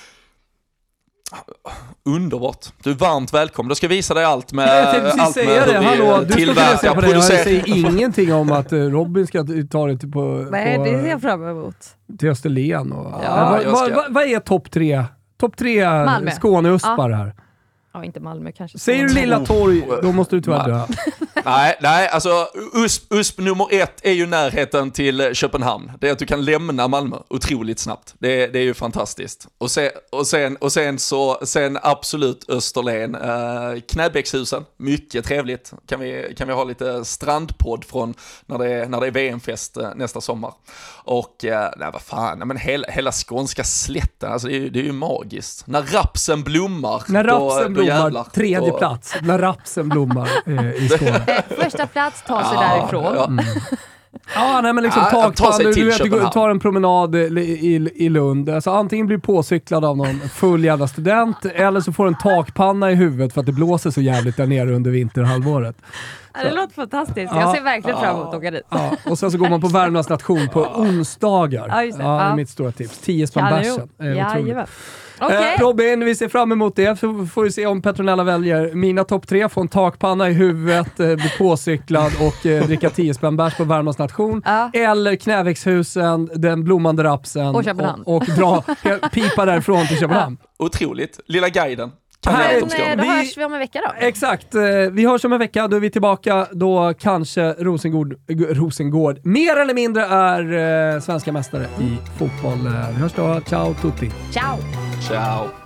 underbart. Du är varmt välkommen. Du ska visa dig allt med tillverka, producera. Jag säger ingenting om att Robin ska ta det på... Nej, det ser jag fram emot. Till Österlen. Vad är topp 3? Topp 3 Skåne-uspar här. Ja, inte Malmö kanske. Säger du Lilla Torg, då måste du tyvärr dö. Nej, alltså USP nummer 1 är ju närheten till Köpenhamn. Det är att du kan lämna Malmö otroligt snabbt. Det är ju fantastiskt. Och sen absolut Österlen. Knäbäckshusen, mycket trevligt. Kan vi ha lite strandpodd från när det är VM-fest nästa sommar. Och vad fan, men hela skånska slätten, alltså det är ju magiskt. När rapsen blommar. Tredje plats. När rapsen blommar i Skåne. Första plats tar sig därifrån. Ja, nej, men liksom du tar en promenad i Lund. Alltså, antingen blir påcyklad av någon full jävla student, eller så får en takpanna i huvudet för att det blåser så jävligt där nere under vinterhalvåret. Det låter fantastiskt. Jag ser verkligen fram emot att åka dit. Ja. Och sen så går man på Värmlands nation på onsdagar. Det är mitt stora tips. 10 spänn bärsen. Okay. Robin, vi ser fram emot det. Så får vi se om Petronella väljer mina topp 3. Få en takpanna i huvudet, bli påcyklad och dricka 10 spänn bärs på Värmlands nation. Eller Knäväxthusen, den blommande rapsen. Och Köpenhamn. Och dra pipa därifrån till Köpenhamn. Otroligt. Lilla guiden. Då hörs vi om en vecka då. Exakt, vi hörs om en vecka. Då är vi tillbaka. Då kanske Rosengård mer eller mindre är svenska mästare i fotboll. Vi hörs då. Ciao tutti. Ciao. Ciao.